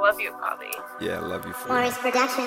love you, probably. Yeah, I love you for Morris Production.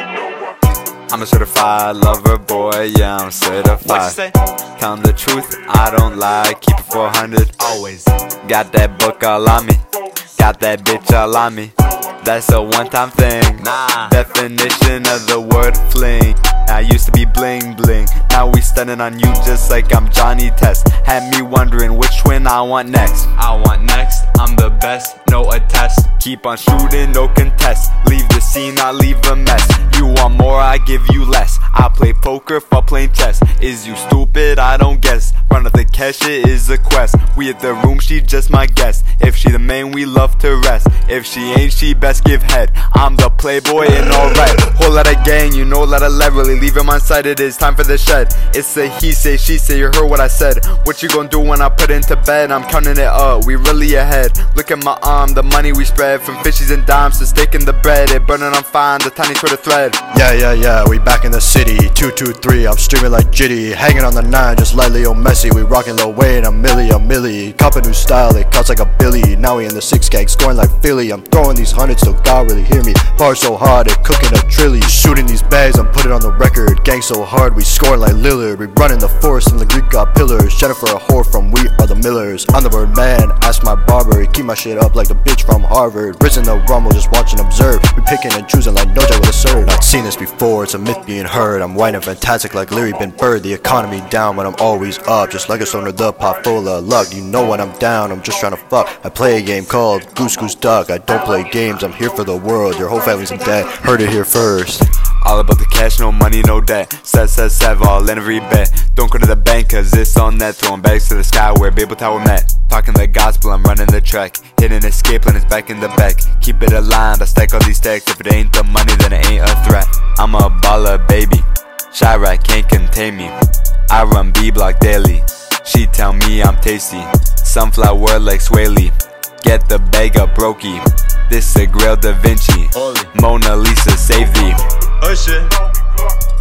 I'm a certified lover boy, yeah, I'm certified. What you say? Tell 'em the truth, I don't lie, keep it 400. Always. Got that book all on me, got that bitch all on me. That's a one-time thing. Nah. Definition of the word fling. I used to be bling bling, now we stunning on you just like I'm Johnny Test. Had me wondering which twin I want next. I want next, I'm the best, no attest. Keep on shooting, no contest. Leave the scene, I leave a mess. You want more, I give you less. I play poker for playing chess. Is you stupid? I don't guess. Run up the cash, it is a quest. We at the room, she just my guest. If she the main, we love to rest. If she ain't, she best give head. I'm the playboy and alright. Whole lot of gang, you know, lot of level. Leave him on sight, it is time for the shed. It's a he say, she say, you heard what I said. What you gon' do when I put into bed? I'm counting it up, we really ahead. Look at my arm, the money we spread. From fishies and dimes to steak in the bread. It burning on fire, the tiny Twitter thread. Yeah, we back in the city. 223, I'm streaming like Jitty. Hanging on the 9, just like Leo Messi. We rocking Lil Wayne, a milli. Cop a new style, it costs like a billy. Now we in the 6 gang, scoring like Philly. I'm throwing these hundreds till God really hear me. Bars so hard, it cooking a trilly. Shooting these bags, I'm putting on the record. Gang so hard, we scoring like Lillard. We running the forest and the Greek got pillars. Jennifer a whore from We Are the Millers. I'm the word man, ask my barber. He keep my shit up like the bitch from Harvard. Risen the rumble, just watch and observe. We picking and choosing like no Jack with a serve. I've seen this before, it's a myth being heard. I'm white and fantastic like Larry Ben Bird. The economy down, but I'm always up. Just like a stone of the pot full of luck. You know when I'm down, I'm just trying to fuck. I play a game called Goose Goose Duck. I don't play games, I'm here for the world. Your whole family's in debt, heard it here first. All about the cash, no money, no debt. Set, all in every bet. Don't go to the bank, cause it's on net. Throwing bags to the sky where Babel Tower met. Talking the gospel, I'm running the track. Hitting escape when it's back in the back. Keep it aligned, I stack all these stacks. If it ain't the money, then it ain't a threat. I'm a baller, baby. Chirac can't contain me. I run B-Block daily. She tell me I'm tasty. Sunflower like Swaley. Get the bag up, brokey. This a Grail Da Vinci. Mona Lisa, save thee. Oh shit.